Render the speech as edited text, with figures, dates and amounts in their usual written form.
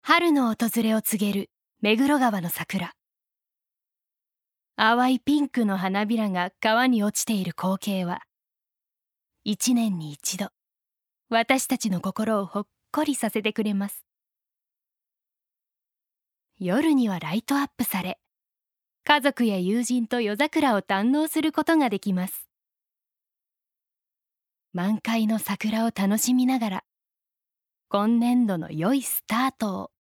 春の訪れを告げる目黒川の桜。淡いピンクの花びらが川に落ちている光景は、一年に一度、私たちの心をほっこりさせてくれます。夜にはライトアップされ、家族や友人と夜桜を堪能することができます。満開の桜を楽しみながら、今年度の良いスタートを